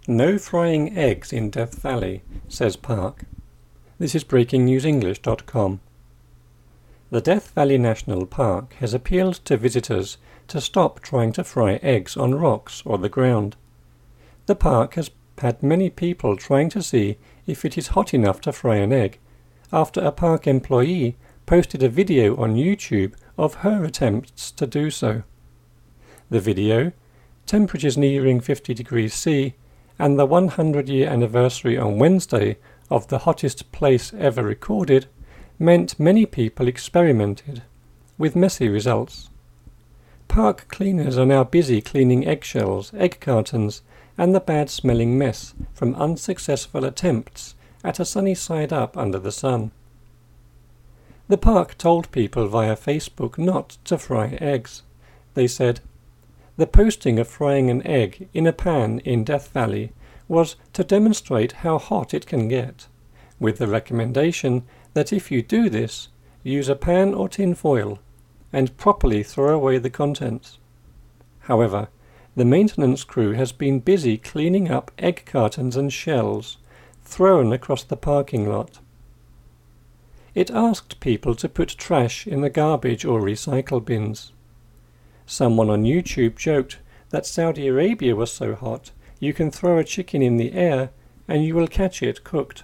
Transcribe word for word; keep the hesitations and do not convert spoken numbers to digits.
No frying eggs in Death Valley, says Park. This is breaking news english dot com. The Death Valley National Park has appealed to visitors to stop trying to fry eggs on rocks or the ground. The park has had many people trying to see if it is hot enough to fry an egg, after a park employee posted a video on YouTube of her attempts to do so. The video, temperatures nearing fifty degrees C, and the one hundred year anniversary on Wednesday of the hottest place ever recorded, meant many people experimented, with messy results. Park cleaners are now busy cleaning eggshells, egg cartons, and the bad-smelling mess from unsuccessful attempts at a sunny side up under the sun. The park told people via Facebook not to fry eggs. They said, "The posting of frying an egg in a pan in Death Valley was to demonstrate how hot it can get, with the recommendation that if you do this, use a pan or tin foil and properly throw away the contents." However, the maintenance crew has been busy cleaning up egg cartons and shells thrown across the parking lot. It asked people to put trash in the garbage or recycle bins. Someone on YouTube joked that Saudi Arabia was so hot you can throw a chicken in the air and you will catch it cooked.